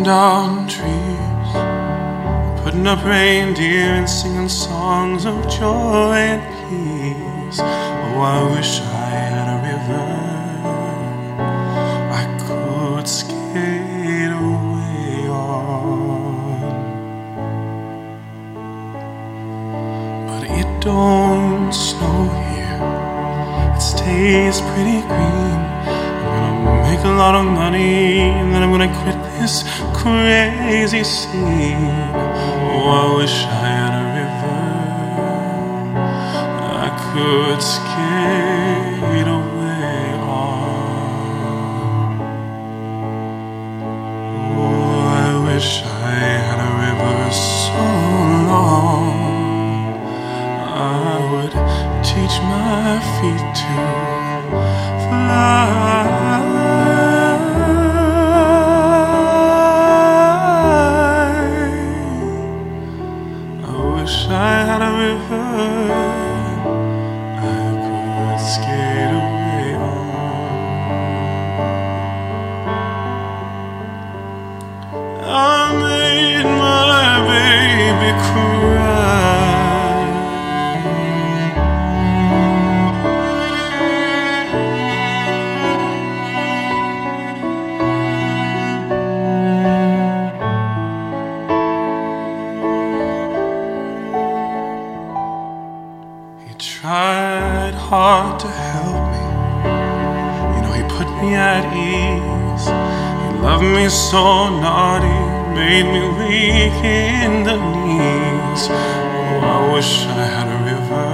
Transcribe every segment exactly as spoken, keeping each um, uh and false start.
down trees, putting up reindeer and singing songs of joy and peace. Oh, I wish I had a river I could skate away on, but it don't snow here, it stays pretty green. I'm gonna make a lot of money and then I'm gonna quit this crazy scene. Oh, I wish I had a river I could skate away on. Oh, I wish I had a river so long I would teach my feet to fly. I had a river I could skate away on. I made my baby cry. Tried hard to help me, you know, he put me at ease. He loved me so naughty, made me weak in the knees. Oh, I wish I had a river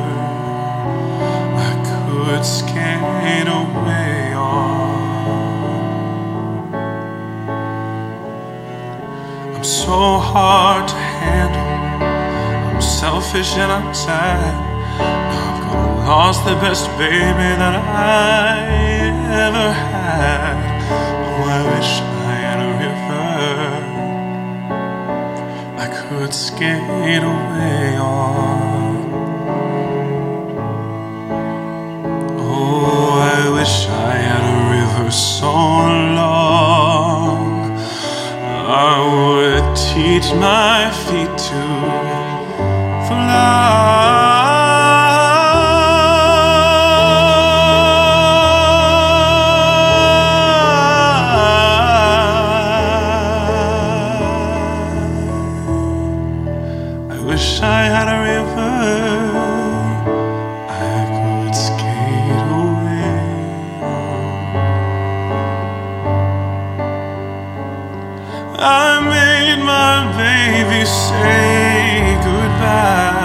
I could skate away on. I'm so hard to handle, I'm selfish and I'm sad. Lost the best baby that I ever had. Oh, I wish I had a river I could skate away on. Oh, I wish I had a river so long I would teach my feet to fly. I wish I had a river I could skate away on. I made my baby say goodbye.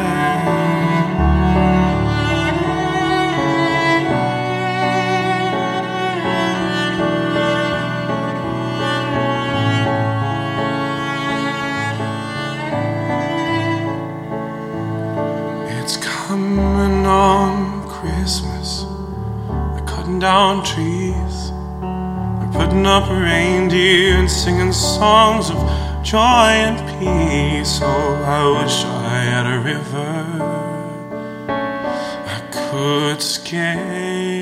Coming on Christmas, we're cutting down trees, we're putting up reindeer and singing songs of joy and peace. Oh, I wish I had a river I could skate